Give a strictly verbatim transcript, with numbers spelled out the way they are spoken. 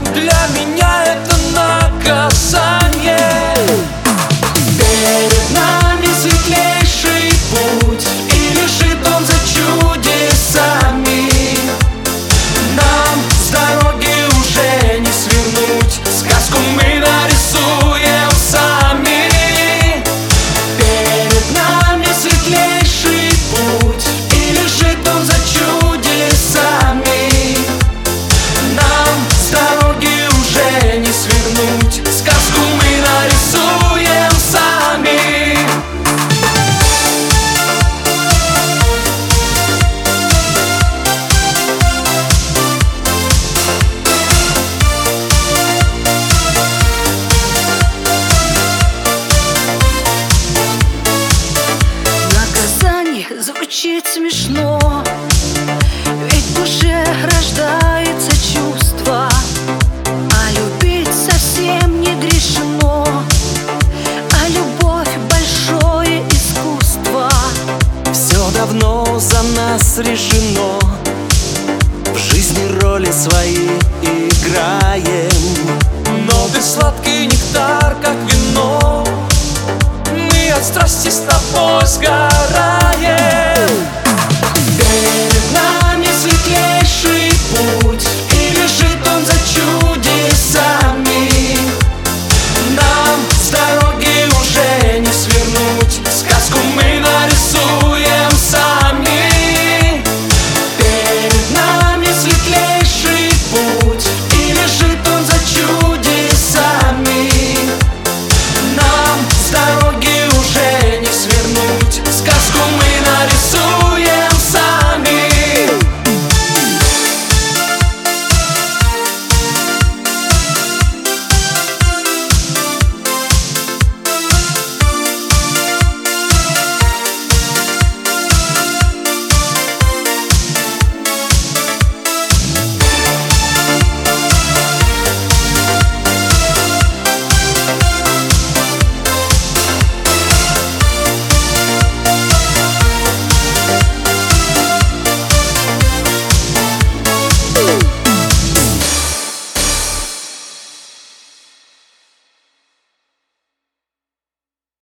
Для меня это наказание. Перед нами светлейший путь, и лежит он за чудесами. Нам с дороги уже не свернуть, сказку мы нарисуем сами. Перед нами светлейший путь, и лежит он за чудесами. Нам с дороги уже не свернуть, сказку мы нарисуем сами. Наказание звучит смешно, ведь в душе рождается чувство, а любить совсем не грешно, а любовь большое искусство. Все давно за нас решено, в жизни роли свои играем. Но ты сладкий нектар, как вино, мы от страсти с тобой сгораем.